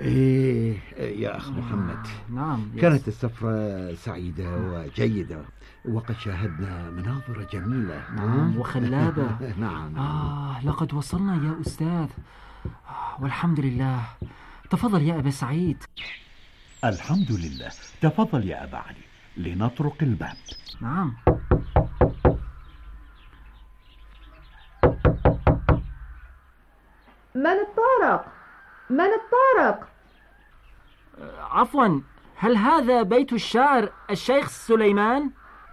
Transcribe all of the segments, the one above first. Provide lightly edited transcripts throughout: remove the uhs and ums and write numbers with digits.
إيه يا أخ محمد. نعم. كانت السفرة سعيدة وجيدة، وقد شاهدنا مناظر جميلة. نعم وخلابة. نعم. لقد وصلنا يا أستاذ، والحمد لله. تفضل يا أبا سعيد. الحمد لله. تفضل يا أبا علي، لنطرق الباب. نعم. من الطارق؟ من الطارق؟ عفوا، هل هذا بيت الشاعر الشيخ سليمان؟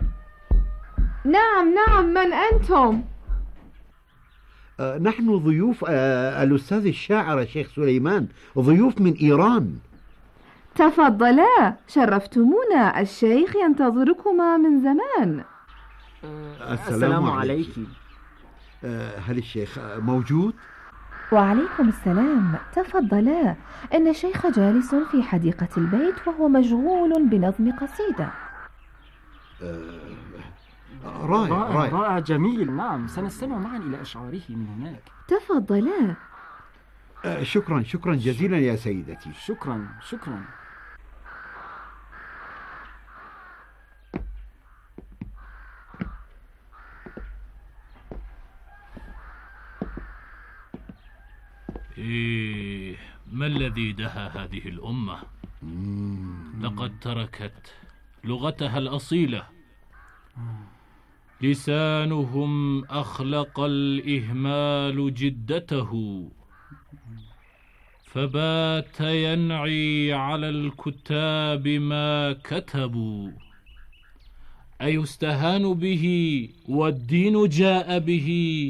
نعم نعم، من أنتم؟ نحن ضيوف الأستاذ الشاعر الشيخ سليمان، ضيوف من إيران. تفضلا، شرفتمونا، الشيخ ينتظركما من زمان. السلام عليك. هل الشيخ موجود؟ وعليكم السلام، تفضلا، إن الشيخ جالس في حديقة البيت وهو مشغول بنظم قصيدة. رائع جميل. نعم، سنستمع معا إلى أشعاره من هناك. تفضلا. شكرا جزيلا يا سيدتي. شكرا. ما الذي دهى هذه الأمة؟ لقد تركت لغتها الأصيلة، لسانهم أخلق الإهمال جدته، فبات ينعي على الكتاب ما كتبوا، أيستهان به والدين جاء به،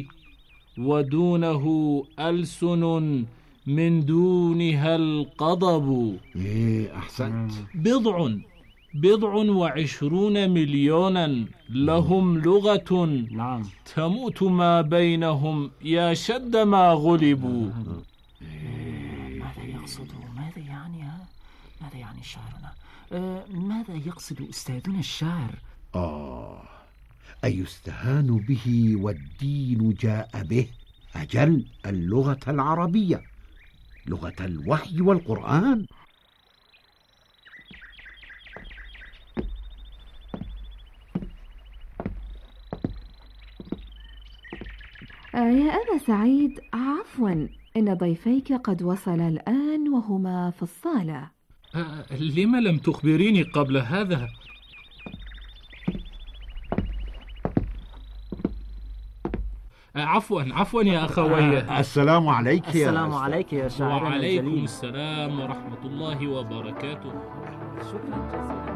ودونه ألسن من دونها القضب. أحسنت. بضع وعشرون مليونا لهم لغة، نعم، تموت ما بينهم يا شد ما غلبوا. ماذا يقصد؟ ماذا يعني شعرنا؟ ماذا يقصد أستاذنا الشاعر؟ أيستهان به والدين جاء به. أجل، اللغة العربية، لغة الوحي والقرآن. يا أبا سعيد، عفوا، إن ضيفيك قد وصلا الآن وهما في الصالة. لما لم تخبريني قبل هذا؟ عفوا يا أخوي. السلام عليك يا السلام عليك يا شاعرنا الجليل. وعليكم السلام ورحمة الله وبركاته. شكرا جزيلا.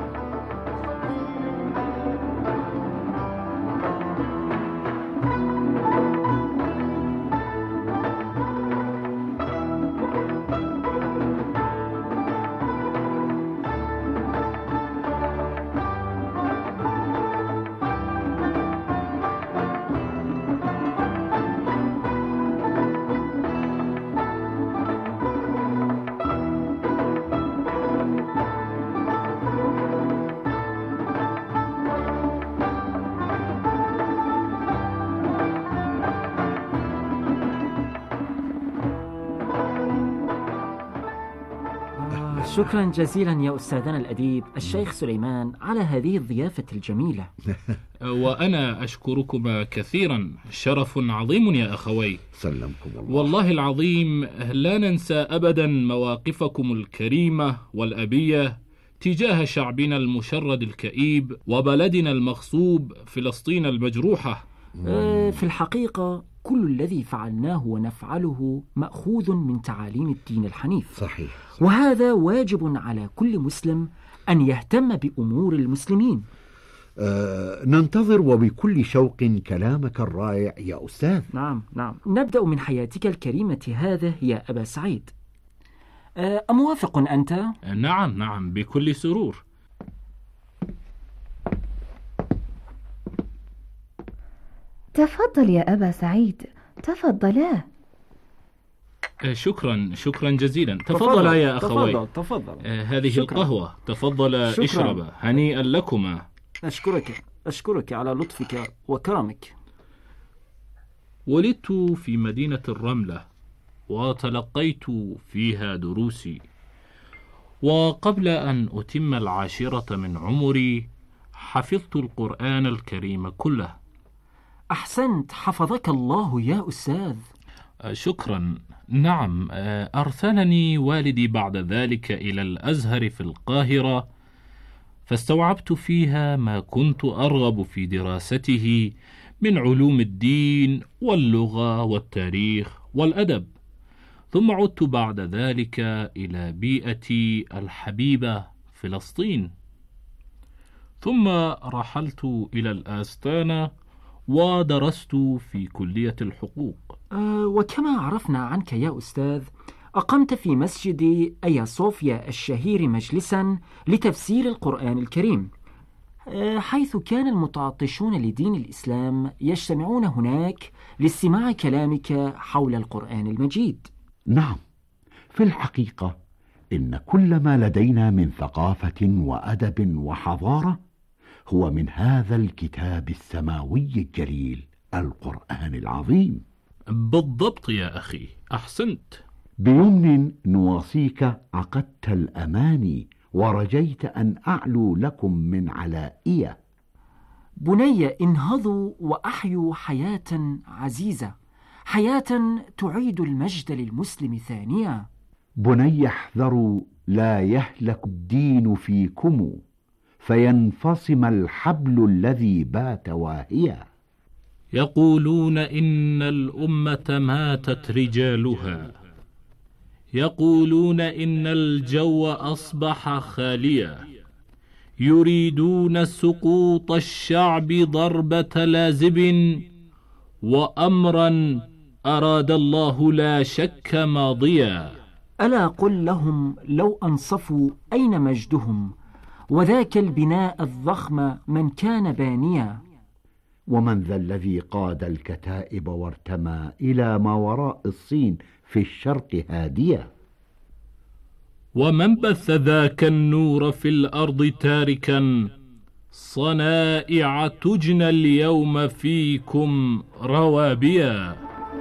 شكرا جزيلا يا أستاذنا الأديب الشيخ سليمان على هذه الضيافة الجميلة. وأنا أشكركما كثيرا، شرف عظيم يا أخوي. سلمكم الله. والله العظيم لا ننسى أبدا مواقفكم الكريمة والأبية تجاه شعبنا المشرد الكئيب وبلدنا المغصوب فلسطين المجروحة. في الحقيقة كل الذي فعلناه ونفعله مأخوذ من تعاليم الدين الحنيف. صحيح. وهذا واجب على كل مسلم أن يهتم بأمور المسلمين. ننتظر وبكل شوق كلامك الرائع يا أستاذ. نعم. نبدأ من حياتك الكريمة هذا يا أبا سعيد. أموافق أنت؟ نعم بكل سرور. تفضل يا أبا سعيد، تفضلا. شكرا جزيلا. تفضل يا أخوي. تفضل. هذه شكرا. القهوة، تفضل اشربا، هنيئا لكما. أشكرك على لطفك وكرمك. ولدت في مدينة الرملة، وتلقيت فيها دروسي. وقبل أن أتم 10 من عمري حفظت القرآن الكريم كله. أحسنت، حفظك الله يا أستاذ. شكرا. نعم، أرسلني والدي بعد ذلك إلى الأزهر في القاهرة، فاستوعبت فيها ما كنت أرغب في دراسته من علوم الدين واللغة والتاريخ والأدب. ثم عدت بعد ذلك إلى بيئتي الحبيبة فلسطين، ثم رحلت إلى الآستانة ودرست في كلية الحقوق. وكما عرفنا عنك يا أستاذ، أقمت في مسجد أيا صوفيا الشهير مجلسا لتفسير القرآن الكريم، حيث كان المتعطشون لدين الإسلام يجتمعون هناك لاستماع كلامك حول القرآن المجيد. نعم، في الحقيقة إن كل ما لدينا من ثقافة وأدب وحضارة هو من هذا الكتاب السماوي الجليل القرآن العظيم. بالضبط يا أخي، أحسنت. بيمن نواصيك عقدت الأماني ورجيت أن أعلو لكم من علائية. بني، انهضوا وأحيوا حياة عزيزة، حياة تعيد المجد للمسلم ثانية. بني احذروا لا يهلك الدين فيكم فينفصم الحبل الذي بات واهيا. يقولون إن الأمة ماتت رجالها، يقولون إن الجو أصبح خاليا، يريدون سقوط الشعب ضربة لازب، وأمرا أراد الله لا شك ماضيا. ألا قل لهم لو أنصفوا أين مجدهم، وذاك البناء الضخم من كان بانيا. ومن ذا الذي قاد الكتائب وارتمى إلى ما وراء الصين في الشرق هادية. ومن بث ذاك النور في الأرض تاركا، صنائع تجنى اليوم فيكم روابيا.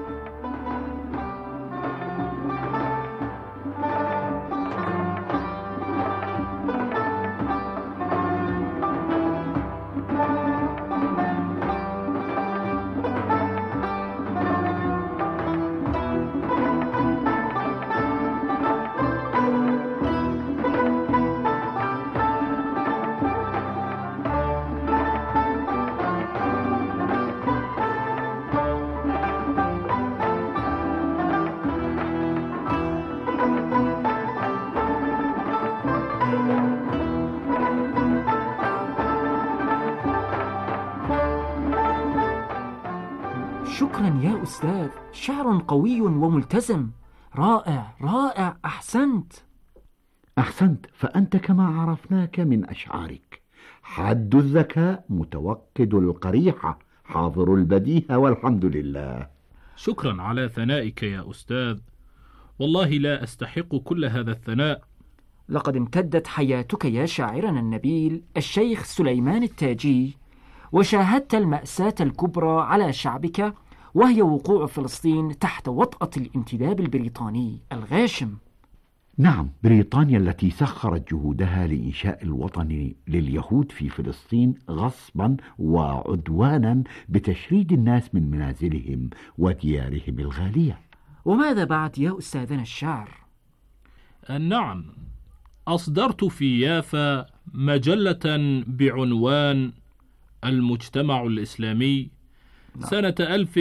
شكرا يا أستاذ، شعر قوي وملتزم، رائع رائع، أحسنت. أحسنت، فأنت كما عرفناك من أشعارك حد الذكاء، متوقد القريحة، حاضر البديهة، والحمد لله. شكرا على ثنائك يا أستاذ، والله لا أستحق كل هذا الثناء. لقد امتدت حياتك يا شاعرنا النبيل الشيخ سليمان التاجي، وشاهدت المأساة الكبرى على شعبك، وهي وقوع فلسطين تحت وطأة الانتداب البريطاني الغاشم. نعم، بريطانيا التي سخرت جهودها لإنشاء الوطن لليهود في فلسطين غصبا وعدوانا بتشريد الناس من منازلهم وديارهم الغالية. وماذا بعد يا أستاذنا الشاعر؟ نعم، أصدرت في يافا مجلة بعنوان المجتمع الإسلامي سنة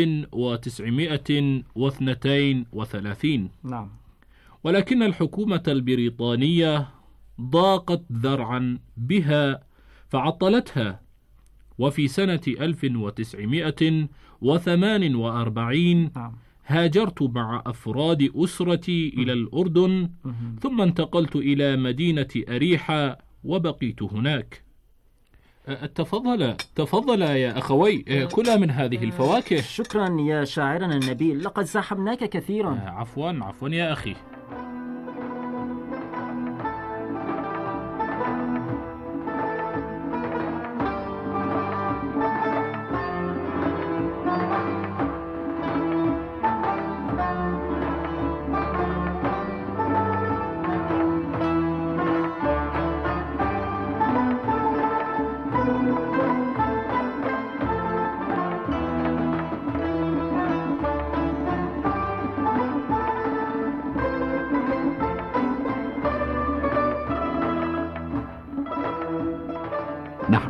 1932. نعم. ولكن الحكومة البريطانية ضاقت ذرعا بها فعطلتها، وفي سنة 1948 هاجرت مع أفراد أسرتي إلى الأردن، ثم انتقلت إلى مدينة أريحة وبقيت هناك. تفضل يا أخوي، كلا من هذه الفواكه. شكرا يا شاعرنا النبيل، لقد زاحمناك كثيرا. عفوا يا أخي.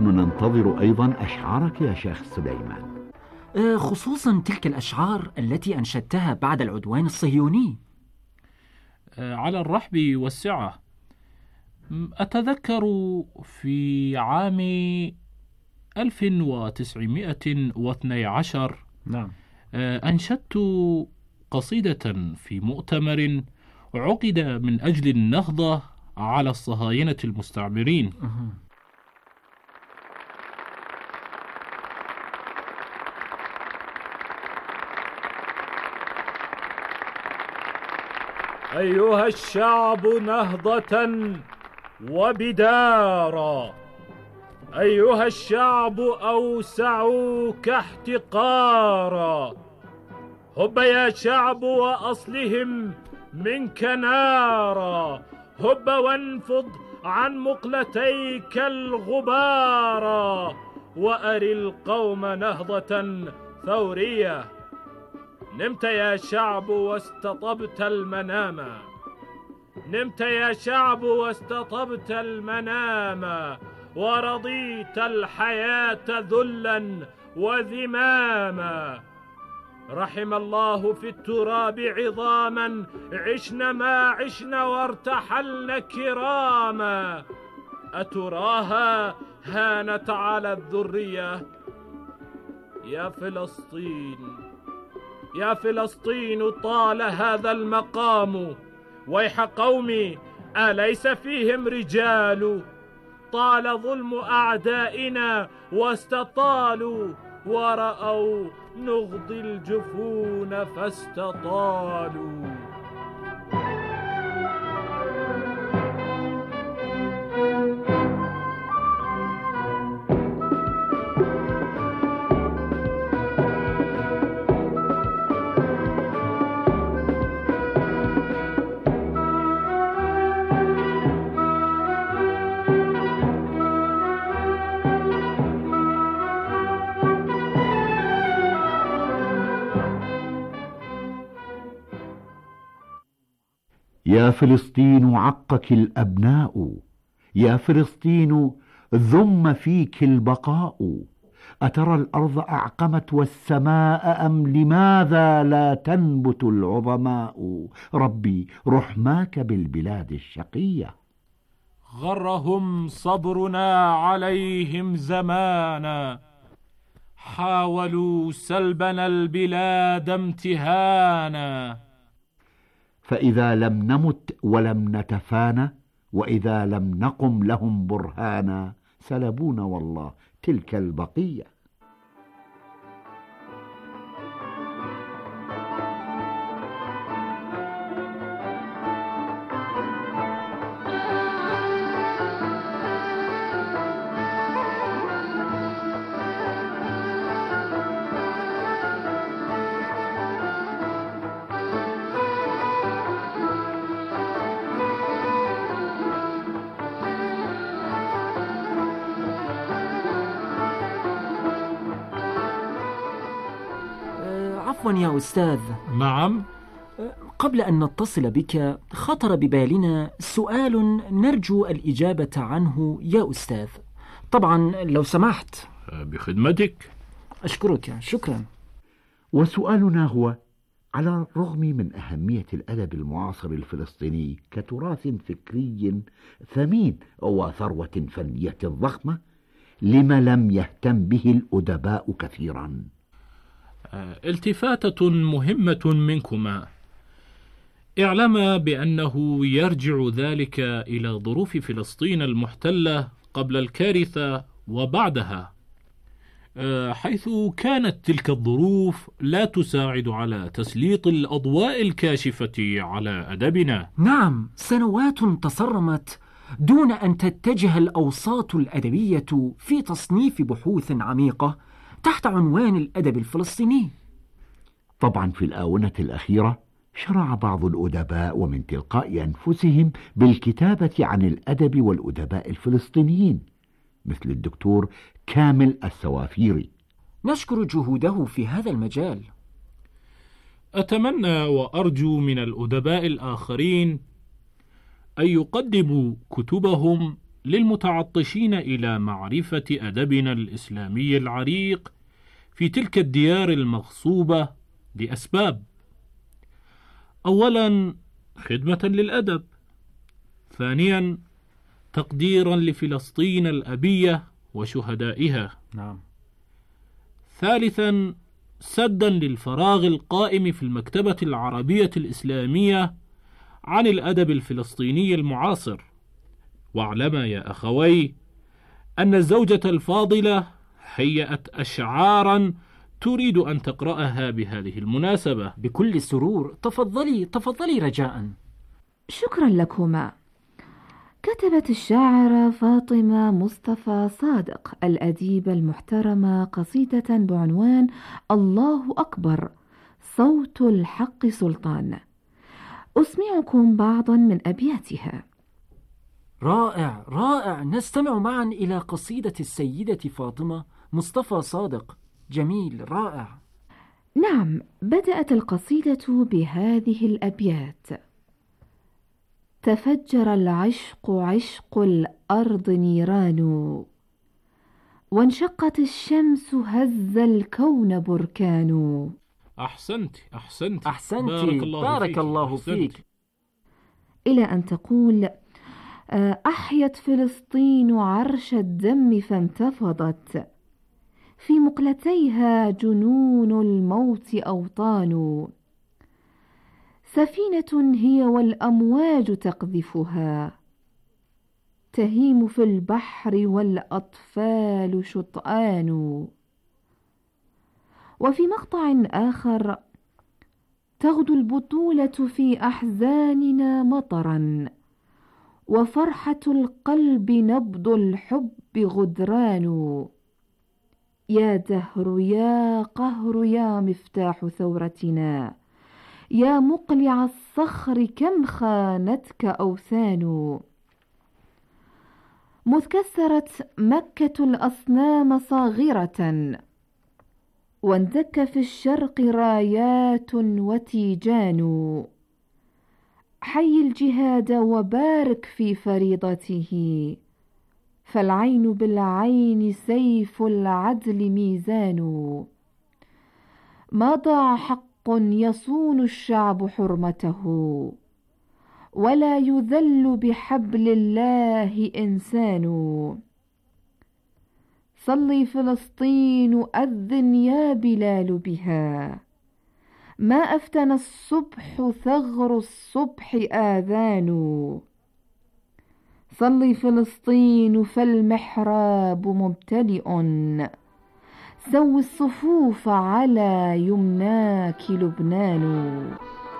ننتظر أيضا أشعارك يا شيخ سليمان. خصوصا تلك الأشعار التي أنشدتها بعد العدوان الصهيوني. على الرحب والسعة. أتذكر في عام 1912 نعم. أنشدت قصيدة في مؤتمر عقد من أجل النهضة على الصهاينة المستعمرين. أيها الشعب نهضة وبدارا، أيها الشعب أوسعوك احتقارا، هب يا شعب وأصلهم منك نارا، هب وانفض عن مقلتيك الغبارا، وأر القوم نهضة ثورية. نمت يا شعب واستطبت المنام، نمت يا شعب واستطبت المنام، ورضيت الحياة ذلا وذماما. رحم الله في التراب عظاما عشن ما عشن وارتحلن كراما، أتراها هانت على الذرية؟ يا فلسطين، يا فلسطين طال هذا المقام، ويح قومي أليس فيهم رجال؟ طال ظلم أعدائنا واستطالوا، ورأوا نغضي الجفون فاستطالوا. يا فلسطين عقك الأبناء، يا فلسطين ذم فيك البقاء، أترى الأرض أعقمت والسماء أم لماذا لا تنبت العظماء؟ ربي رحماك بالبلاد الشقية. غرهم صبرنا عليهم زمانا، حاولوا سلبنا البلاد امتهانا، فإذا لم نمت ولم نتفانى، وإذا لم نقم لهم برهانا، سلبونا والله تلك البقية. عفوا يا أستاذ. نعم. قبل أن نتصل بك خطر ببالنا سؤال نرجو الإجابة عنه يا أستاذ، طبعا لو سمحت. بخدمتك. أشكرك، شكرا. وسؤالنا هو: على الرغم من أهمية الأدب المعاصر الفلسطيني كتراث فكري ثمين وثروة فنية ضخمة، لم لم يهتم به الأدباء كثيرا؟ التفاتة مهمة منكما. اعلم بأنه يرجع ذلك إلى ظروف فلسطين المحتلة قبل الكارثة وبعدها، حيث كانت تلك الظروف لا تساعد على تسليط الأضواء الكاشفة على أدبنا. نعم، سنوات تصرمت دون أن تتجه الأوساط الأدبية في تصنيف بحوث عميقة تحت عنوان الأدب الفلسطيني. طبعا في الآونة الأخيرة شرع بعض الأدباء ومن تلقاء أنفسهم بالكتابة عن الأدب والأدباء الفلسطينيين، مثل الدكتور كامل السوافيري. نشكر جهوده في هذا المجال. أتمنى وأرجو من الأدباء الآخرين أن يقدموا كتبهم للمتعطشين إلى معرفة أدبنا الإسلامي العريق في تلك الديار المغصوبة لأسباب: أولا خدمة للأدب، ثانيا تقديرا لفلسطين الأبية وشهدائها، ثالثا سدا للفراغ القائم في المكتبة العربية الإسلامية عن الأدب الفلسطيني المعاصر. واعلما يا أخوي أن الزوجة الفاضلة هيأت أشعارا تريد أن تقرأها بهذه المناسبة. بكل سرور، تفضلي رجاء. شكرا لكما. كتبت الشاعرة فاطمة مصطفى صادق الأديبة المحترمة قصيدة بعنوان الله أكبر، صوت الحق سلطان. أسمعكم بعضا من أبياتها. رائع، نستمع معا إلى قصيدة السيدة فاطمة مصطفى صادق. جميل، رائع. نعم، بدأت القصيدة بهذه الأبيات: تفجر العشق عشق الأرض نيران، وانشقت الشمس هز الكون بركان. أحسنت بارك الله فيك. إلى أن تقول: أحيت فلسطين عرش الدم فانتفضت، في مقلتيها جنون الموت أوطان، سفينة هي والأمواج تقذفها، تهيم في البحر والأطفال شطآن. وفي مقطع آخر: تغدو البطولة في أحزاننا مطرا، وفرحة القلب نبض الحب غدران. يا دهر يا قهر يا مفتاح ثورتنا، يا مقلع الصخر كم خانتك أوثان. مذ كسرت مكة الأصنام صاغرة، واندك في الشرق رايات وتيجان. حي الجهاد وبارك في فريضته، فالعين بالعين سيف العدل ميزان. ما ضاع حق يصون الشعب حرمته، ولا يذل بحبل الله إنسان. صلي فلسطين أذن يا بلال بها، ما أفتن الصبح ثغر الصبح آذان. صلي فلسطين فالمحراب ممتلئ، سو الصفوف على يمناك لبنان.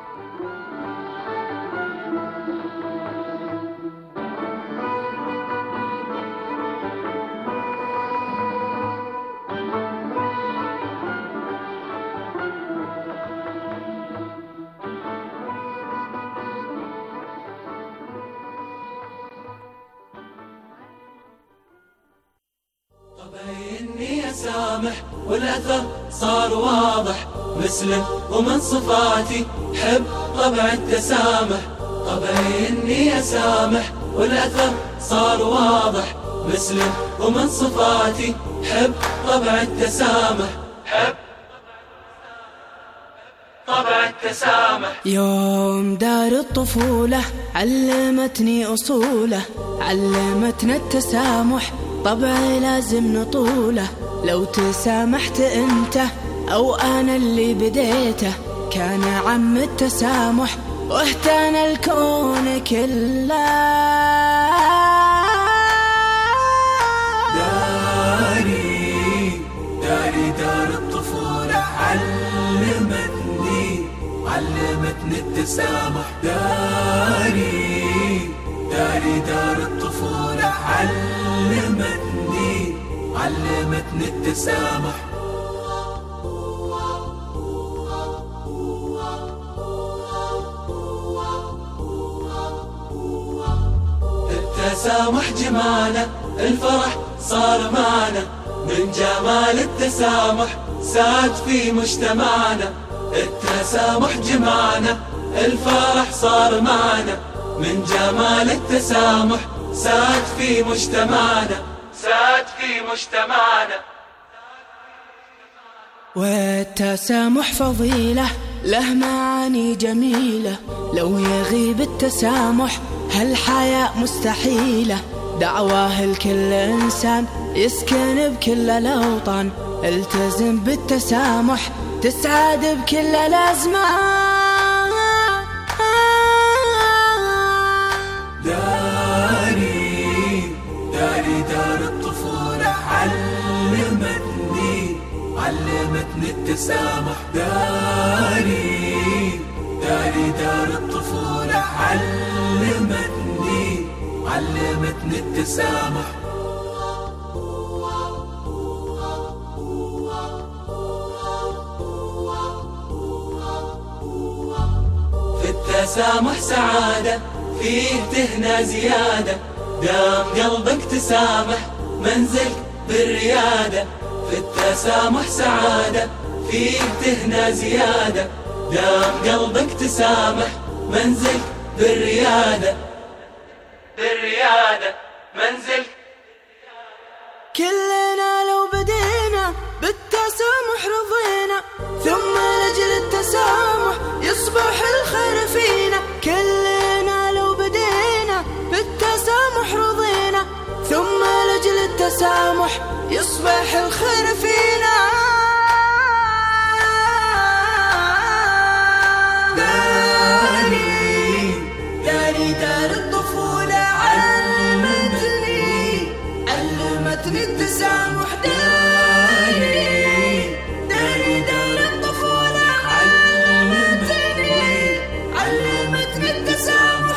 إني أسامح والأثر صار واضح، مسلم ومن صفاتي حب طبع التسامح. طبعي إني أسامح والأثر صار واضح، مسلم ومن صفاتي حب طبع التسامح، حب طبع التسامح. يوم دار الطفولة علمتني أصوله، علمتنا التسامح طبعي لازم نطوله. لو تسامحت انت او انا اللي بديته، كان عم التسامح واهتنى الكون كله. داري دار الطفولة علمتني التسامح. داري دار الطفولة علمتني التسامح. التسامح جمالة، الفرح صار معنا، من جمال التسامح ساد في مجتمعنا. التسامح جمعنا، الفرح صار معنا، من جمال التسامح ساد في مجتمعنا، ساد في مجتمعنا. والتسامح فضيلة له معاني جميلة، لو يغيب التسامح هالحياة مستحيلة. دعواه لكل إنسان يسكن بكل الأوطان، التزم بالتسامح تسعد بكل الأزمان. داري دار الطفولة علمتني التسامح. داري دار الطفولة علمتني التسامح. في التسامح سعادة، فيه تهنى زيادة، دام قلبك تسامح منزلك بالريادة. في التسامح سعادة، فيه تهنى زيادة، دام قلبك تسامح منزلك بالريادة، بالريادة منزلك. كلنا لو بدينا بالتسامح رضينا، ثم لأجل التسامح يصبح الخير فينا. كلنا لو بدينا بالتسامح رضينا، ثم لأجل التسامح يصبح الخير فينا. داري دار الطفولة علمتني التسامح. داري دار الطفولة علمتني التسامح.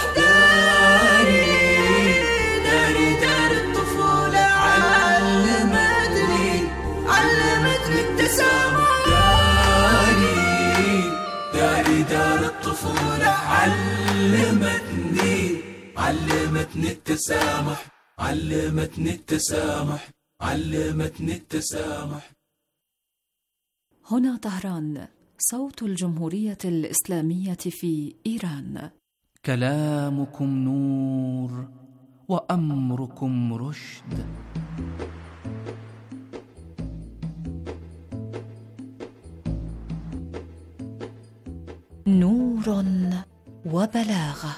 داري دار الطفولة علمتني التسامح. داري دار الطفولة علمتني التسامح، علمتني التسامح، علمتني التسامح. هنا طهران، صوت الجمهورية الإسلامية في إيران. كلامكم نور وأمركم رشد. نور وبلاغة.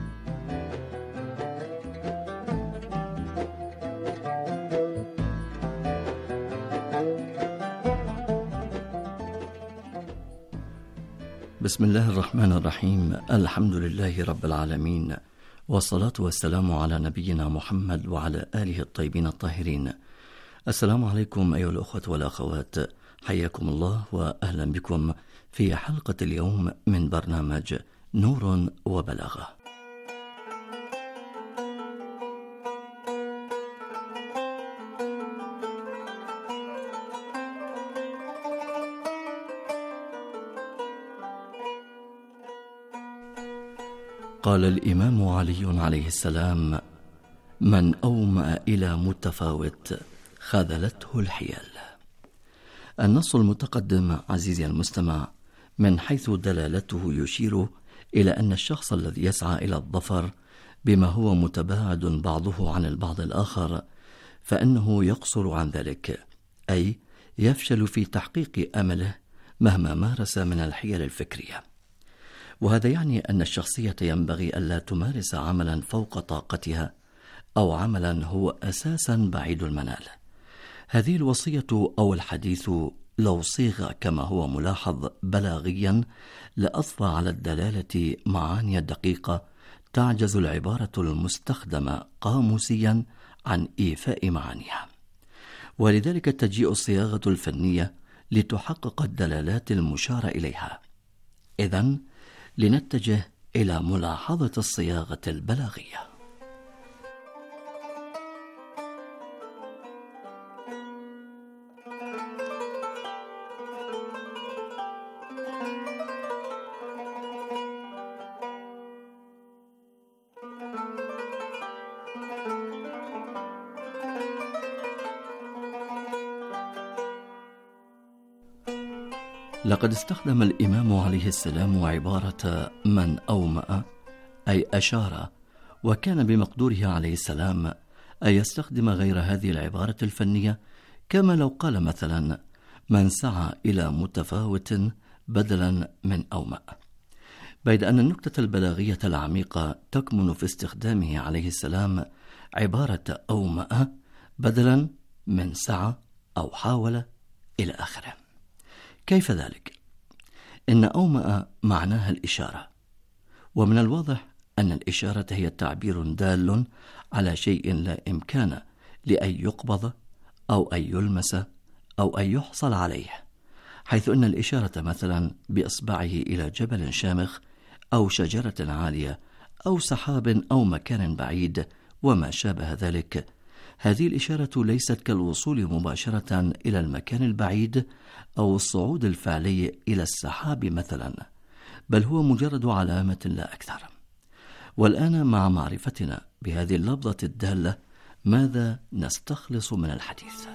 بسم الله الرحمن الرحيم. الحمد لله رب العالمين، والصلاة والسلام على نبينا محمد وعلى آله الطيبين الطاهرين. السلام عليكم أيها الأخوة والأخوات، حياكم الله وأهلا بكم في حلقة اليوم من برنامج نور وبلاغة. قال الإمام علي عليه السلام: من أومأ إلى متفاوت خذلته الحيل. النص المتقدم عزيزي المستمع من حيث دلالته يشير إلى أن الشخص الذي يسعى إلى الظفر بما هو متباعد بعضه عن البعض الآخر فإنه يقصر عن ذلك، أي يفشل في تحقيق أمله مهما مارس من الحيل الفكرية. وهذا يعني أن الشخصية ينبغي ألا تمارس عملا فوق طاقتها أو عملا هو أساسا بعيد المنال. هذه الوصية أو الحديث لو صيغ كما هو ملاحظ بلاغيا لأضفى على الدلالة معاني دقيقة تعجز العبارة المستخدمة قاموسيا عن إيفاء معانيها، ولذلك تجيء الصياغة الفنية لتحقق الدلالات المشار إليها. إذن لنتجه إلى ملاحظة الصياغة البلاغية. لقد استخدم الإمام عليه السلام عبارة من أومأ، أي أشار وكان بمقدوره عليه السلام أن يستخدم غير هذه العبارة الفنية، كما لو قال مثلا: من سعى إلى متفاوت بدلا من أومأ، بيد أن النكتة البلاغية العميقة تكمن في استخدامه عليه السلام عبارة أومأ بدلا من سعى أو حاول إلى آخره. كيف ذلك؟ إن أومأ معناها الإشارة، ومن الواضح أن الإشارة هي تعبير دال على شيء لا إمكان لأن يقبض أو أن يلمس أو أن يحصل عليه، حيث أن الإشارة مثلا بإصبعه إلى جبل شامخ أو شجرة عالية أو سحاب أو مكان بعيد وما شابه ذلك، هذه الإشارة ليست كالوصول مباشرة إلى المكان البعيد أو الصعود الفعلي إلى السحاب مثلا، بل هو مجرد علامة لا أكثر. والآن مع معرفتنا بهذه اللفظة الدالة، ماذا نستخلص من الحديث؟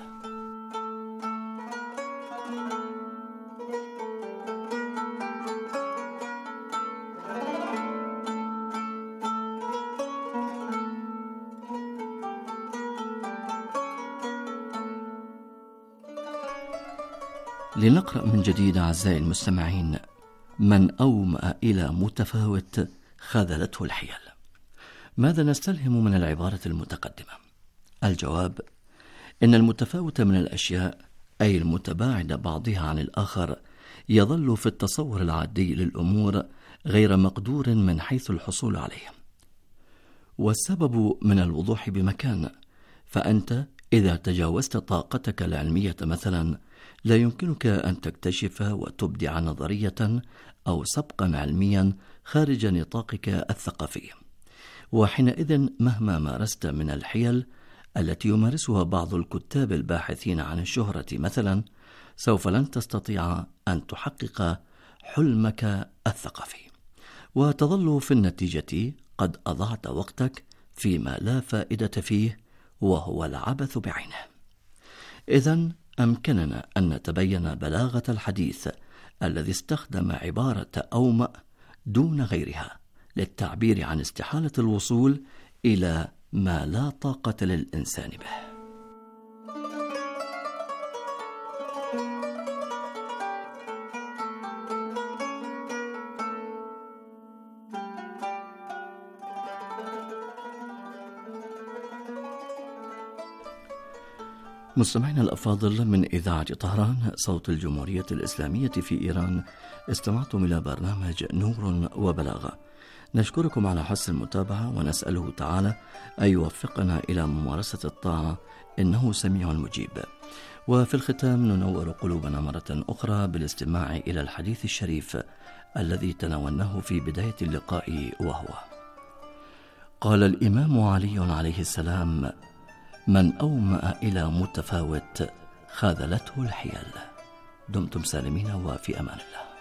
لنقرأ من جديد أعزائي المستمعين: من أومأ إلى متفاوت خذلته الحيل. ماذا نستلهم من العبارة المتقدمة؟ الجواب: إن المتفاوت من الأشياء، أي المتباعد بعضها عن الآخر، يظل في التصور العادي للأمور غير مقدور من حيث الحصول عليه. والسبب من الوضوح بمكان، فأنت إذا تجاوزت طاقتك العلمية مثلا، لا يمكنك أن تكتشف وتبدع نظرية أو سبقا علميا خارج نطاقك الثقافي، وحينئذ مهما مارست من الحيل التي يمارسها بعض الكتاب الباحثين عن الشهرة مثلا، سوف لن تستطيع أن تحقق حلمك الثقافي، وتظل في النتيجة قد أضعت وقتك فيما لا فائدة فيه، وهو العبث بعينه. إذن أمكننا أن نتبين بلاغة الحديث الذي استخدم عبارة أومأ دون غيرها للتعبير عن استحالة الوصول إلى ما لا طاقة للإنسان به. مستمعينا الأفاضل، من إذاعة طهران صوت الجمهورية الإسلامية في إيران، استمعتم إلى برنامج نور وبلاغة. نشكركم على حسن المتابعة، ونسأله تعالى أن يوفقنا إلى ممارسة الطاعة، إنه سميع مجيب. وفي الختام ننور قلوبنا مرة أخرى بالاستماع إلى الحديث الشريف الذي تناولناه في بداية اللقاء، وهو: قال الإمام علي عليه السلام: من أومأ إلى متفاوت خذلته الحيل. دمتم سالمين وفي أمان الله.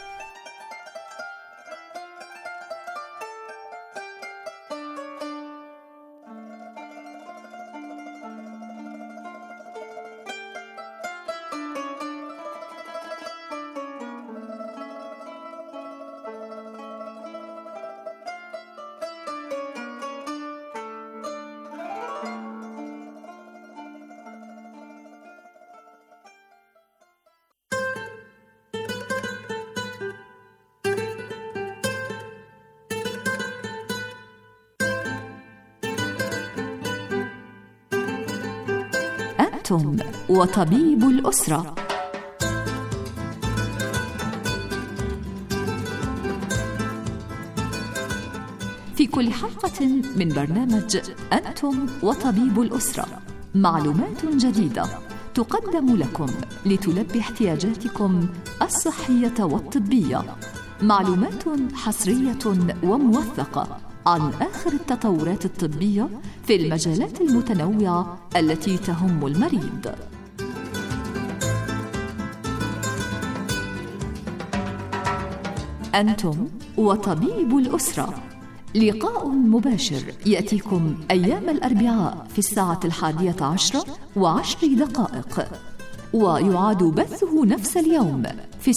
أنتم وطبيب الأسرة. في كل حلقة من برنامج أنتم وطبيب الأسرة معلومات جديدة تقدم لكم لتلبي احتياجاتكم الصحية والطبية، معلومات حصرية وموثقة عن آخر التطورات الطبية في المجالات المتنوعة التي تهم المريض. أنتم وطبيب الأسرة، لقاء مباشر يأتيكم أيام الأربعاء في 11:10 ويعاد بثه نفس اليوم في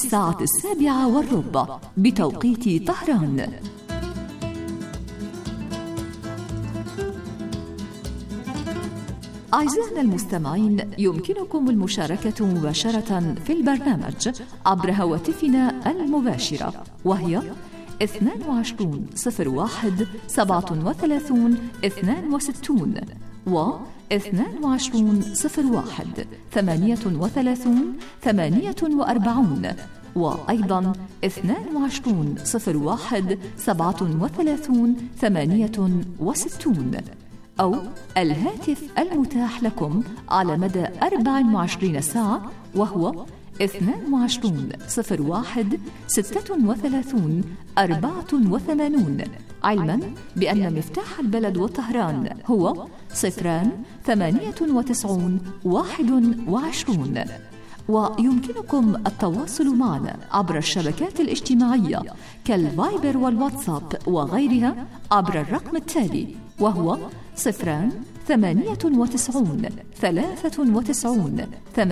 7:07 بتوقيت طهران. أعزائنا المستمعين، يمكنكم المشاركة مباشرة في البرنامج عبر هواتفنا المباشرة، وهي 22 01 37 62 و 22 01 38 48 وأيضا 22 01 37 68 أو الهاتف المتاح لكم على مدى 24 ساعة، وهو 22 01 36 84، علما بأن مفتاح البلد وطهران هو 098 21. ويمكنكم التواصل معنا عبر الشبكات الاجتماعية كالفايبر والواتساب وغيرها عبر الرقم التالي، وهو 98 93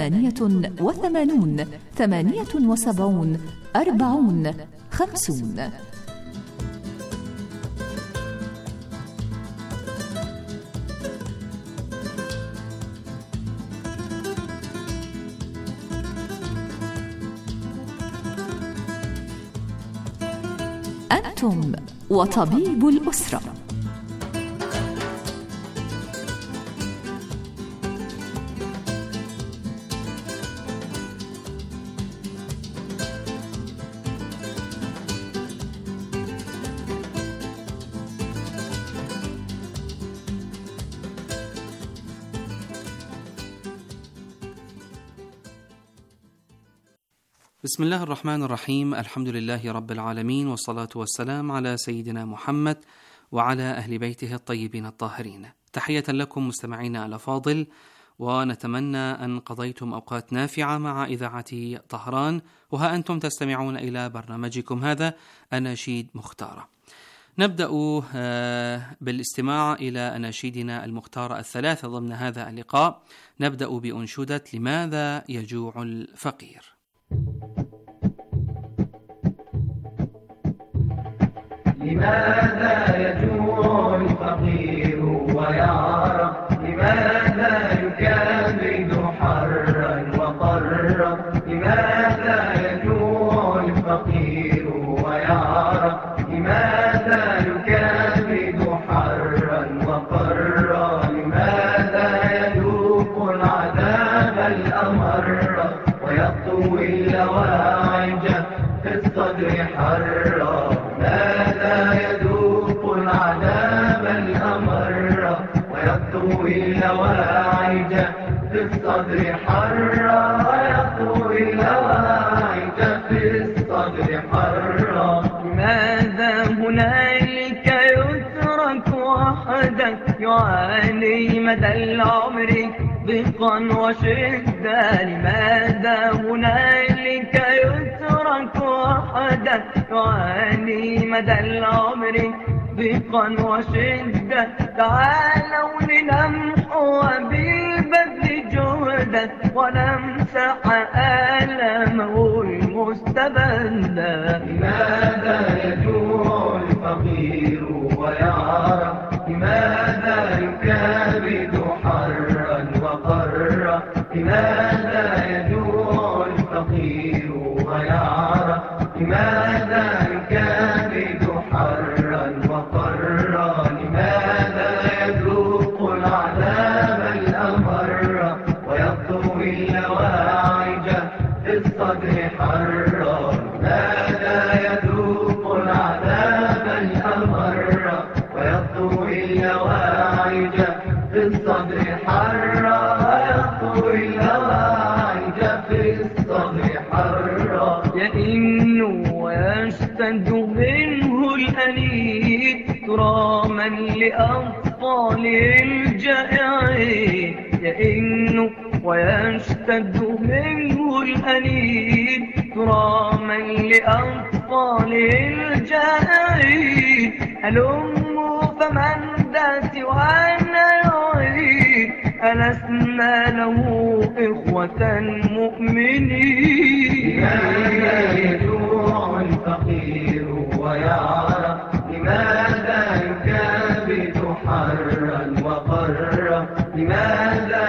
88 78 40 50. أنتم وطبيب الأسرة. بسم الله الرحمن الرحيم. الحمد لله رب العالمين، والصلاة والسلام على سيدنا محمد وعلى أهل بيته الطيبين الطاهرين. تحية لكم مستمعينا الأفاضل، ونتمنى أن قضيتم أوقات نافعة مع إذاعة طهران، وها أنتم تستمعون إلى برنامجكم هذا أناشيد مختارة. نبدأ بالاستماع إلى أناشيدنا المختارة الثلاثة ضمن هذا اللقاء. نبدأ بأنشودة لماذا يجوع الفقير. لماذا يجوع الفقير ويعرق؟ لماذا يكابد حرا وقرا؟ لماذا يجوع الفقير ويعرق؟ لماذا يكابد حرا وقرا؟ لماذا يذوق العذاب الأمر ويطوي اللواعج في الصدر حرا؟ ماذا يذوق العذاب الأمر ويطوي اللواعج في الصدر حرا؟ ويطوي اللواعج في الصدر حرا. ماذا هنالك يترك وحدك يعاني مدى العمر ضيقا وشدة؟ لماذا هنالك يترك وحدك يعاني مدى العمر ضيقا وشدة؟ تعالوا لنمحو بالبذل جهدا ونمسح آلامه المستبدة. لماذا يجوع الفقير ويعرق؟ لماذا يكابد حرا وقرا؟ لماذا يجوع الفقير ويعرق؟ لماذا يكابد حرا وقرا؟ لماذا يذوق العذاب الأمر ويطوي اللواعج في الصدر حرا؟ لماذا يذوق العذاب الأمر ويطوي اللواعج في الصدر حرا؟ ويطوي اللواعج في الصدر حرا. يئن ويشتد منه الأنين كراما لأطفال الجائعين. يئن ويشتد منه الأنين كراما لأطفال الجائعين. هلموا فمن ذا سوانا يعين، ألسنا له إخوة مؤمنين. لماذا يجوع الفقير ويعرق؟ لماذا يكابد حرا وقرا؟ لماذا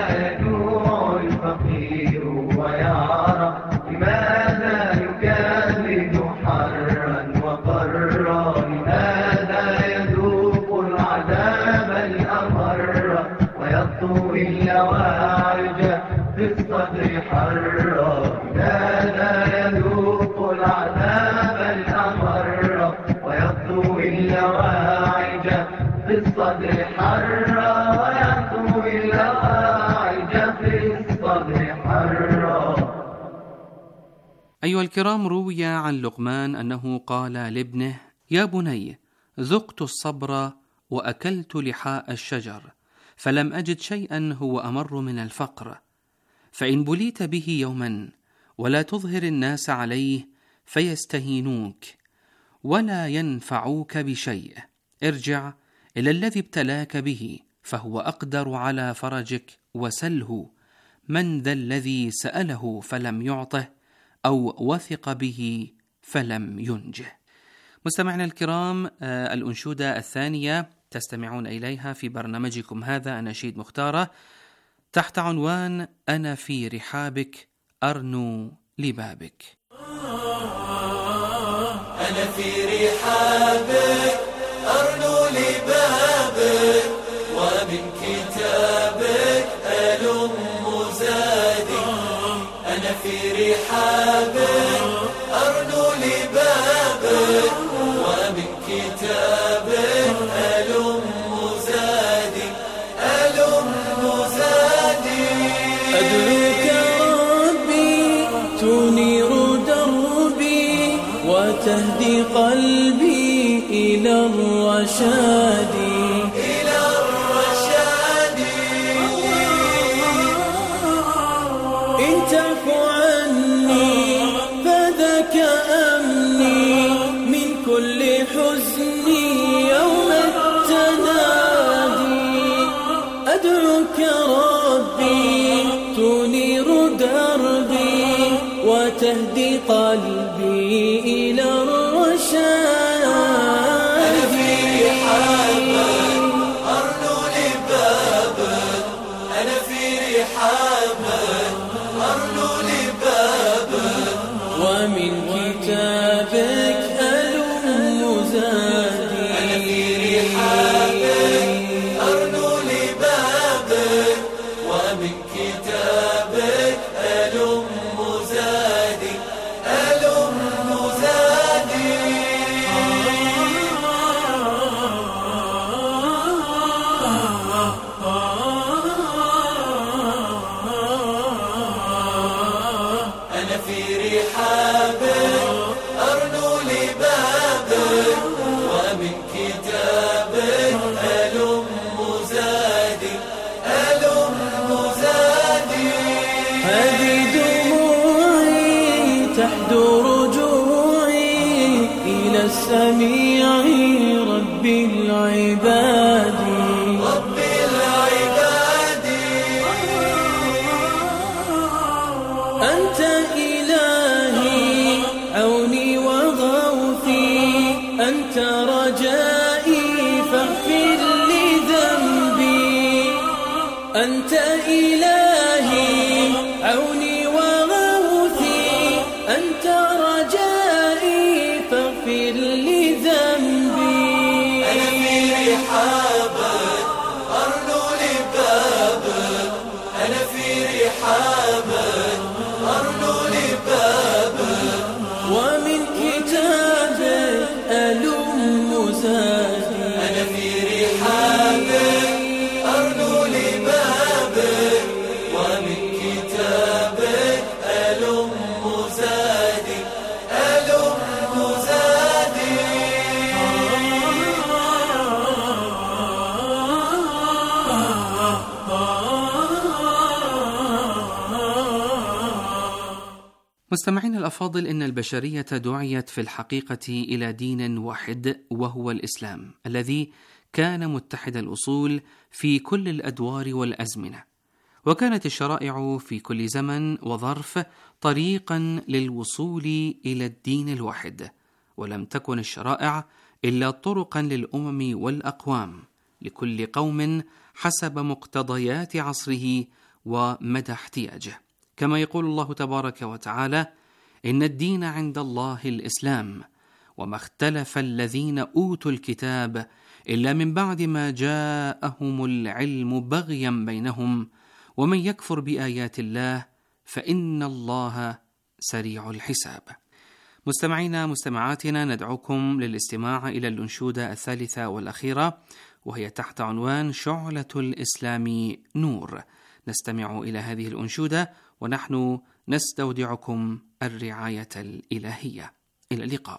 الصدر حرا ويطوي الأواعج في الصدر حرا. أيها الكرام، روي عن لقمان أنه قال لابنه: يا بني، ذقت الصبر وأكلت لحاء الشجر، فلم أجد شيئا هو أمر من الفقر، فإن بليت به يوما ولا تظهر الناس عليه فيستهينوك ولا ينفعوك بشيء، ارجع إلى الذي ابتلاك به فهو أقدر على فرجك، وسله من ذا الذي سأله فلم يعطه أو وثق به فلم ينجه. مستمعينا الكرام، الأنشودة الثانية تستمعون إليها في برنامجكم هذا أناشيد مختارة تحت عنوان أنا في رحابك أرنو لبابك. أنا في رحابك أرنو لبابك، ومن كتابك ألم زادي. أنا في رحابك أرنو لبابك، ومن كتابك ألم زادي. ألم زادي. أدعوك ربي تنير دربي وتهدي قلبي إلى الرشاد. إن تعف عني فذاك أمني من كل حزن يوم التنادي. أدعوك ربي تنير دربي وتهدي قلبي إلى الرشاد. أنا في رحابك أرنو لبابك، أنا في رحابك أرنو لبابك، ومن كتابك ألم زادي. أنا في رحابك أرنو لبابك، ومن كتابك ألم زادي. ألم زادي. أنا في رحابك أرنو لبابك، ومن كتابك ألم زادي. ألم زادي. هذه دموعي تحدو رجوعي إلى السميع رب العباد. رب العباد. أنت إلهي عوني وغوثي، أنت رجائي فاغفر لي ذنبي. أنت إلهي عوني وغوثي، أنت رجائي فاغفر لي ذنبي. أنا في رحابك أرنو لبابك، أنا في رحابك أرنو لبابك، ومن كتابك ألم زادي. أنا في رحابك أرنو لبابك، ومن كتابك ألم زادي. ألم زادي. مستمعين الأفاضل، إن البشرية دعيت في الحقيقة إلى دين واحد، وهو الإسلام الذي كان متحد الأصول في كل الأدوار والأزمنة، وكانت الشرائع في كل زمن وظرف طريقا للوصول إلى الدين الواحد، ولم تكن الشرائع إلا طرقا للأمم والأقوام، لكل قوم حسب مقتضيات عصره ومدى احتياجه. كما يقول الله تبارك وتعالى: إن الدين عند الله الإسلام، وما اختلف الذين أوتوا الكتاب إلا من بعد ما جاءهم العلم بغيا بينهم، ومن يكفر بآيات الله فإن الله سريع الحساب. مستمعينا مستمعاتنا، ندعوكم للاستماع إلى الأنشودة الثالثة والأخيرة، وهي تحت عنوان شعلة الإسلام نور. نستمع إلى هذه الأنشودة ونحن نستودعكم الرعاية الإلهية. إلى اللقاء.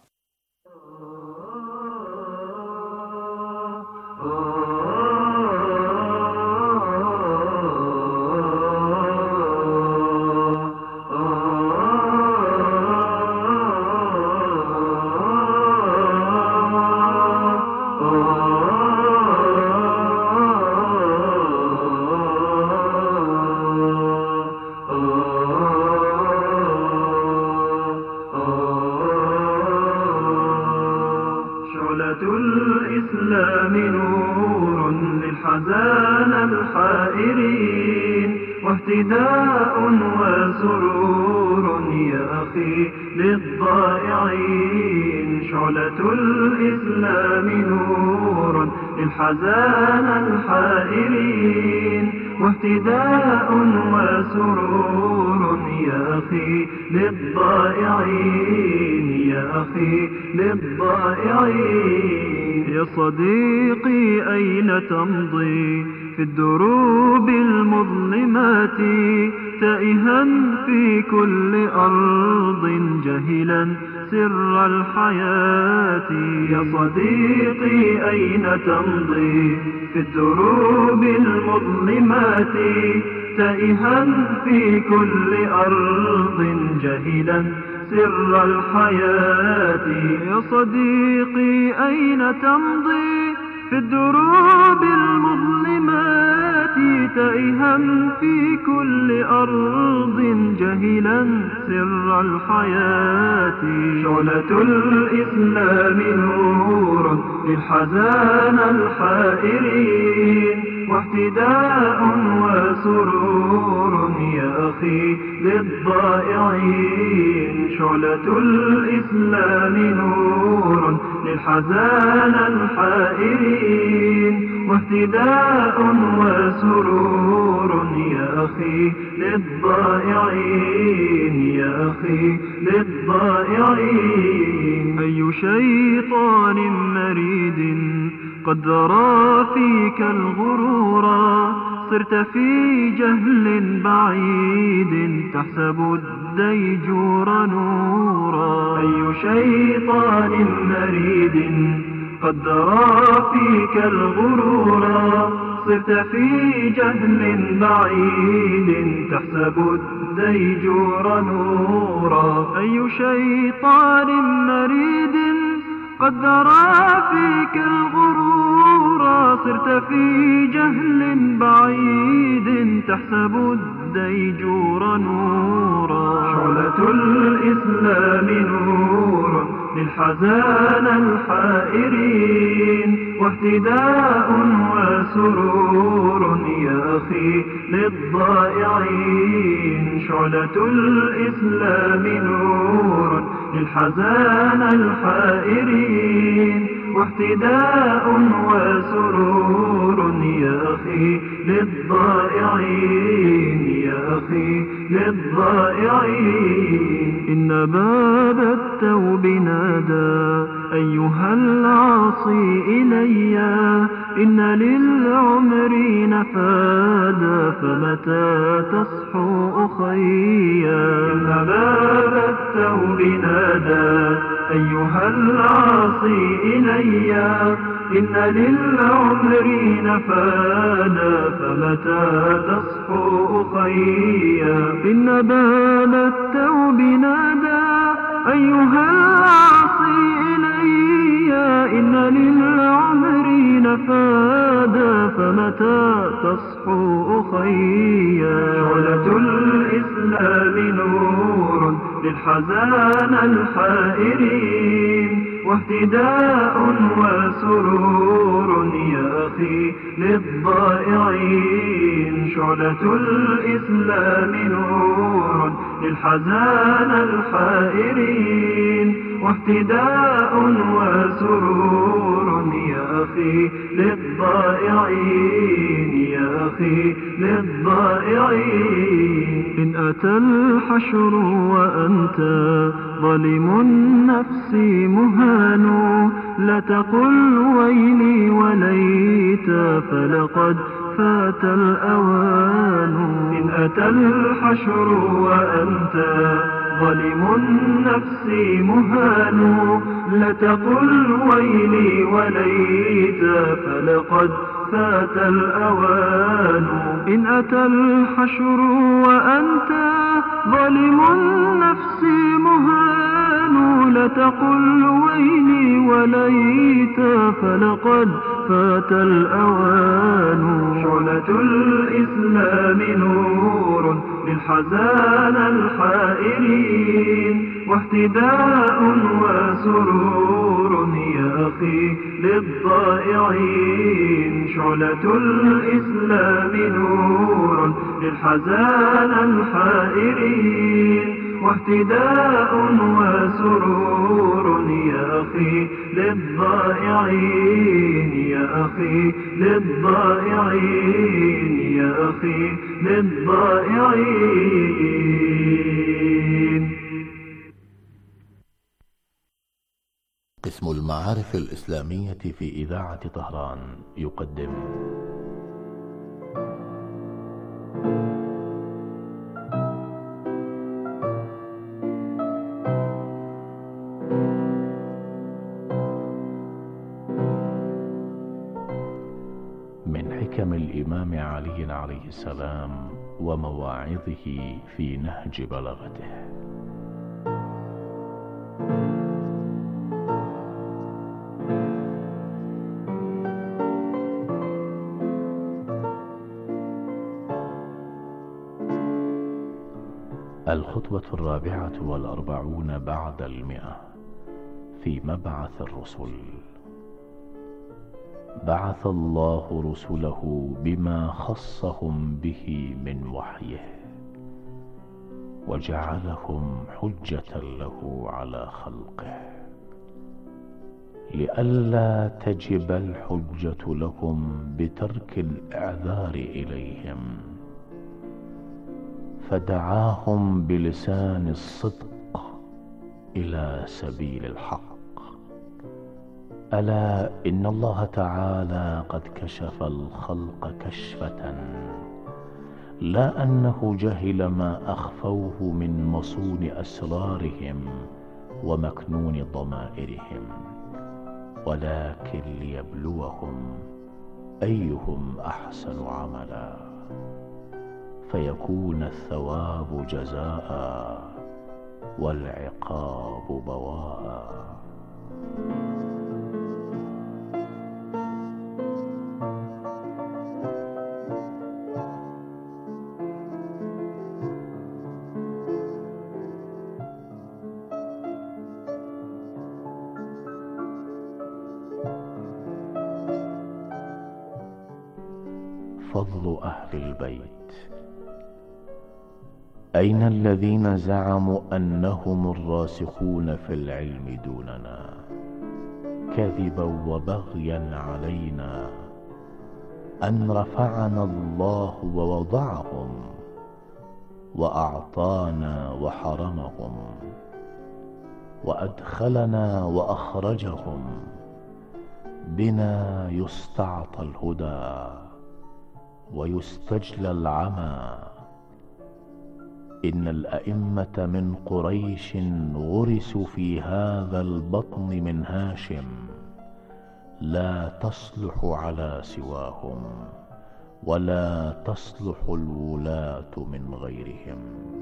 الإسلام نور للحزان الحائرين، واهتداء وسرور يا أخي للضائعين. شعلة الإسلام نور للحزان الحائرين، واهتداء وسرور يا أخي للضائعين، يا أخي للضائعين. يا صديقي أين تمضي في الدروب المظلمات، تائها في كل أرض جاهلا سر الحياة. يا صديقي أين تمضي في الدروب المظلمات، تائها في كل أرض جاهلا سر الحياة. يا صديقي أين تمضي في الدروب المظلمات، تائها في كل أرض جاهلا سر الحياة. شعلة الإسلام نور للحزان الحائرين، واهتداء وسرور يا أخي للضائعين. شعلة الإسلام نور للحزان الحائرين، واهتداء وسرور يا أخي للضائعين، يا أخي للضائعين. أي شيطان مريد قد ذرى فيك الغرورا، صرت في جهل بعيد تحسب الديجور نورا. أي شيطان مريد قد ذرى فيك الغرورا، صرت في جهل بعيد تحسب الديجور نورا. أي شيطان مريد قد ذرى فيك الغرورا، صرت في جهل بعيد تحسب الديجور نورا. شعلة الإسلام نور للحزان الحائرين، واهتداء وسرور يا أخي للضائعين. شعلة الإسلام نور للحزان الحائرين، واهتداء وسرور يا أخي للضائعين، يا أخي للضائعين. إن باب التوب نادى أيها العاصي إلي، إن للعمر نفادا فمتى تصحو أخيا. إن باب التوب نادى أيها العاصي إلي، إن للعمر نفادا فمتى تصحو أخيا. إن باب التوب نادى أيها العاصي إلي، إن للعمر نفادا فمتى تصحو أخيا. شعلة الإسلام نور للحزان الحائرين، واهتداء وسرور يا أخي للضائعين. شعلة الإسلام نور للحزان الحائرين، واهتداء وسرور يا أخي للضائعين يا أخي للضائعين. إن أتى الحشر وأنت ظالم النفس مهان لا تقل ويلي وليت فلقد فات الأوان. إن أتى الحشر وأنت ظالم النفس مهان لا تقل ويلي وليت فلقد فات الأوان. إن أتى الحشر وأنت ظالم النفس مهان لا تقل ويلي وليت فلقد فات الأوان. شعلة الإسلام نور للحزان الحائرين واهتداء وسرور يا أخي للضائعين. شعلة الإسلام نور للحزان الحائرين واهتداء وسرور يا أخي للضائعين يا أخي للضائعين يا أخي للضائعين. قسم المعارف الإسلامية في إذاعة طهران يقدم من حكم الإمام علي عليه السلام ومواعظه في نهج بلاغته. الخطبة 44 بعد 100 في مبعث الرسل. بعث الله رسله بما خصهم به من وحيه وجعلهم حجة له على خلقه لئلا تجب الحجة لهم بترك الإعذار إليهم، فدعاهم بلسان الصدق إلى سبيل الحق. ألا إن الله تعالى قد كشف الخلق كشفة، لا أنه جهل ما أخفوه من مصون أسرارهم ومكنون ضمائرهم، ولكن ليبلوهم أيهم أحسن عملا، فيكون الثواب جزاء والعقاب بواء. فضل أهل البيت. أين الذين زعموا أنهم الراسخون في العلم دوننا، كذبا وبغيا علينا، أن رفعنا الله ووضعهم وأعطانا وحرمهم وأدخلنا وأخرجهم، بنا يستعطى الهدى ويستجلى العمى. إن الأئمة من قريش غرسوا في هذا البطن من هاشم، لا تصلح على سواهم، ولا تصلح الولاة من غيرهم.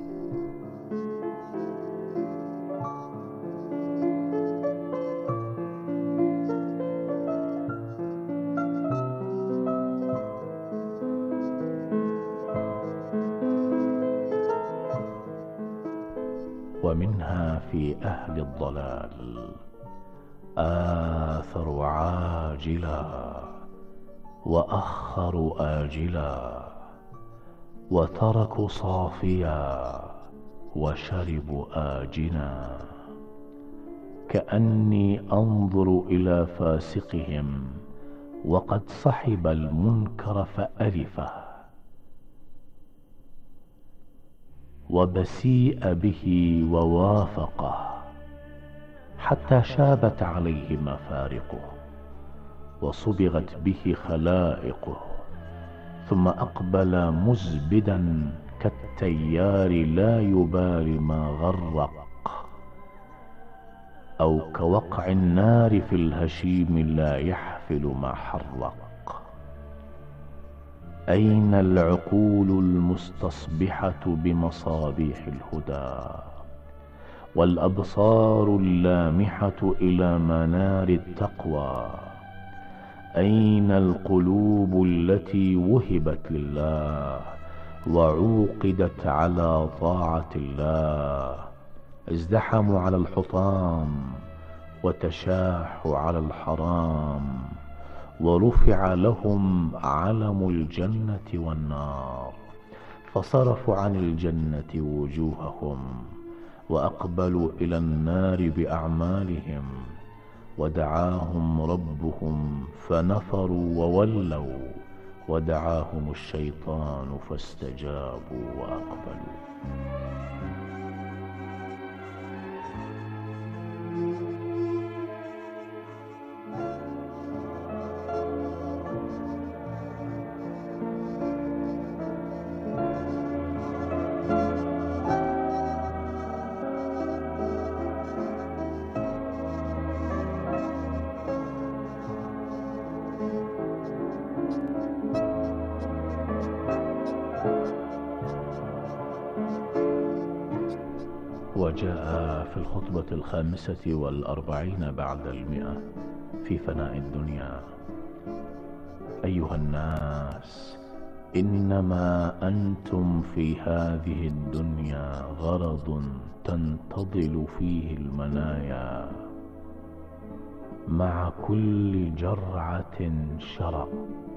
ومنها في أهل الضلال آثروا عاجلا وأخروا آجلا، وتركوا صافيا وشربوا آجنا، كأني أنظر إلى فاسقهم وقد صحب المنكر فألفه، وبسيء به ووافقه، حتى شابت عليه مفارقه وصبغت به خلائقه، ثم أقبل مزبدا كالتيار لا يبالي ما غرق، أو كوقع النار في الهشيم لا يحفل ما حرق. أين العقول المستصبحة بمصابيح الهدى، والأبصار اللامحة إلى منار التقوى؟ أين القلوب التي وهبت لله وعوقدت على طاعة الله؟ ازدحموا على الحطام وتشاحوا على الحرام، ورفع لهم علم الجنة والنار، فصرفوا عن الجنة وجوههم وأقبلوا إلى النار بأعمالهم، ودعاهم ربهم فنفروا وولوا، ودعاهم الشيطان فاستجابوا وأقبلوا. وجاء في الخطبة 45 بعد 100 في فناء الدنيا: أيها الناس، إنما أنتم في هذه الدنيا غرض تنتظل فيه المنايا، مع كل جرعة شرق،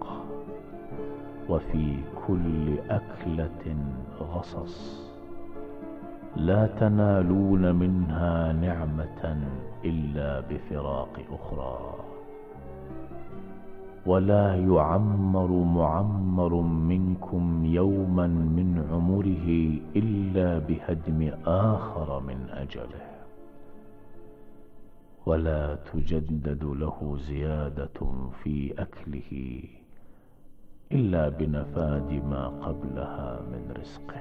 وفي كل أكلة غصص، لا تنالون منها نعمة إلا بفراق أخرى، ولا يعمر معمر منكم يوما من عمره إلا بهدم آخر من أجله، ولا تجدد له زيادة في أكله إلا بنفاد ما قبلها من رزقه،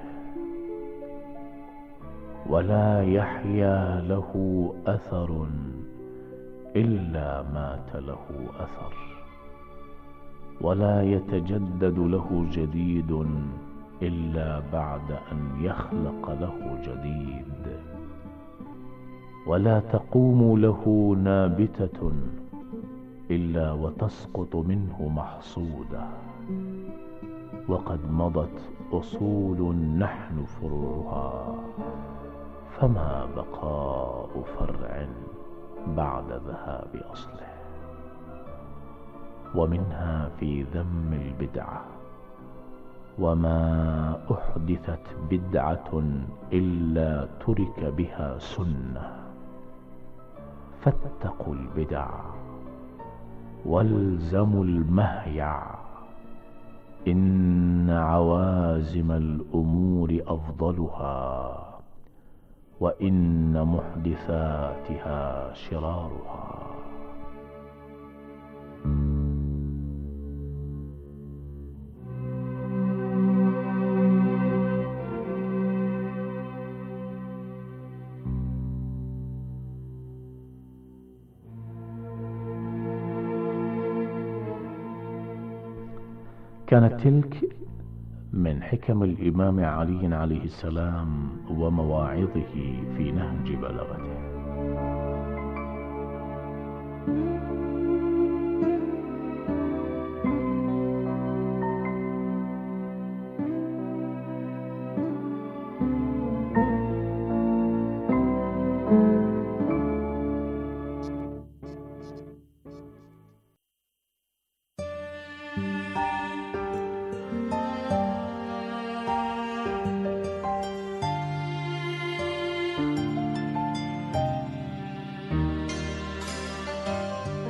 ولا يحيا له أثر إلا مات له أثر، ولا يتجدد له جديد إلا بعد أن يخلق له جديد، ولا تقوم له نابتة إلا وتسقط منه محصودة، وقد مضت أصول نحن فروعها، فما بقاء فرع بعد ذهاب أصله. ومنها في ذم البدعة: وما أحدثت بدعة إلا ترك بها سنة، فاتقوا البدع والزموا المهيع، إن عوازم الأمور أفضلها، وإن محدثاتها شرارها. كانت تلك من حكم الإمام علي عليه السلام ومواعظه في نهج بلاغته.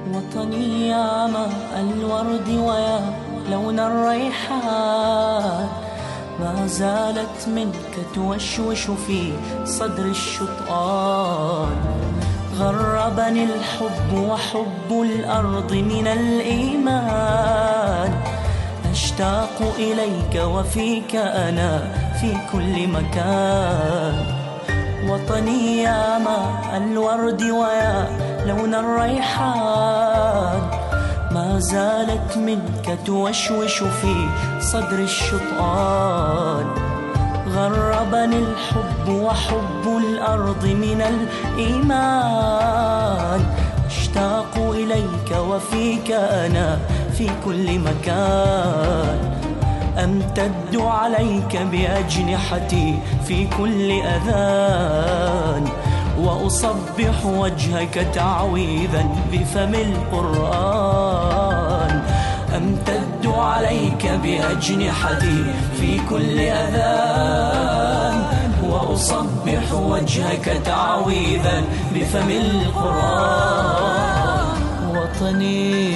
وطني يا ماء الورد ويا لون الريحان، ما زالت منك توشوش في صدر الشطآن. غربني الحب وحب الأرض من الإيمان، أشتاق إليك وفيك أنا في كل مكان. وطني يا ماء الورد ويا لون الريحان، ما زالت منك توشوش في صدر الشطآن. غربني الحب وحب الأرض من الإيمان، أشتاق إليك وفيك أنا في كل مكان. أمتد عليك بأجنحتي في كل أذان، وأصبح وجهك تعويذا بفم القرآن. أمتد عليك بأجنحتي في كل أذان، وأصبح وجهك تعويذا بفم القرآن. وطني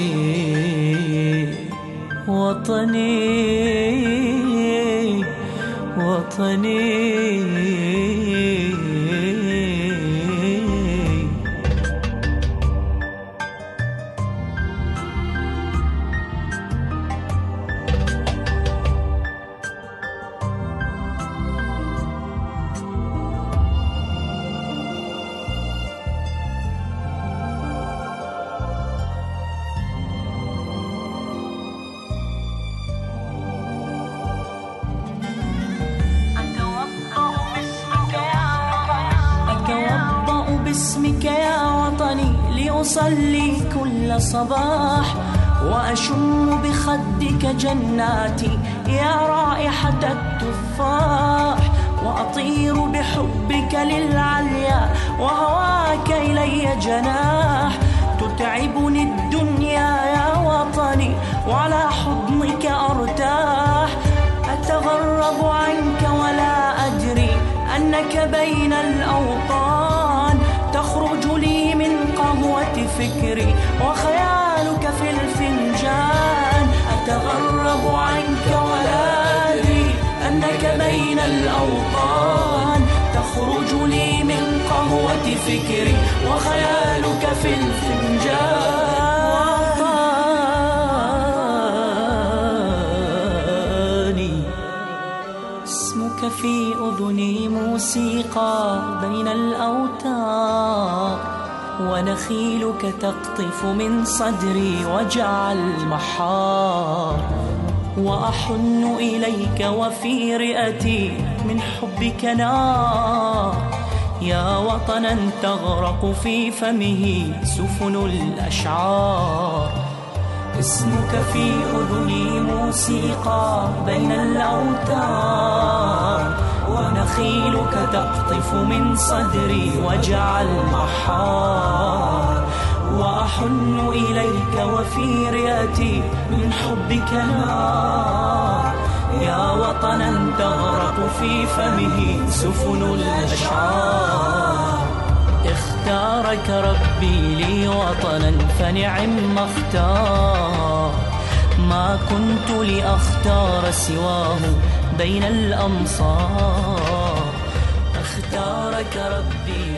وطني وطني. باسمك يا وطني لأصلي كل صباح، وأشم بخدك جناتي يا رائحة التفاح، وأطير بحبك للعليا وهواك إلي جناح. تتعبني الدنيا يا وطني وعلى حضنك أرتاح. أتغرب عنك ولا أدري أنك بين الأوطان، تخرج لي من قهوة فكري وخيالك في الفنجان. أتغرب عنك ولا أدري أنك بين الأوطان، تخرج لي من قهوة فكري وخيالك في الفنجان. اسمك في أذني موسيقى بين الأوتار، ونخيلك تقطف من صدري وجع المحار. وأحن إليك وفي رئتي من حبك نار، يا وطنا تغرق في فمه سفن الأشعار. اسمك في أذني موسيقى بين الأوتار، ونخيلك تقطف من صدري وجع المحار. وأحن إليك وفي رئتي من حبك نار، يا وطنا تغرق في فمه سفن الأشعار. اختارك ربي لي وطنا فنعم ما اختار، ما كنت لأختار سواه بين الأمصار. اختارك ربي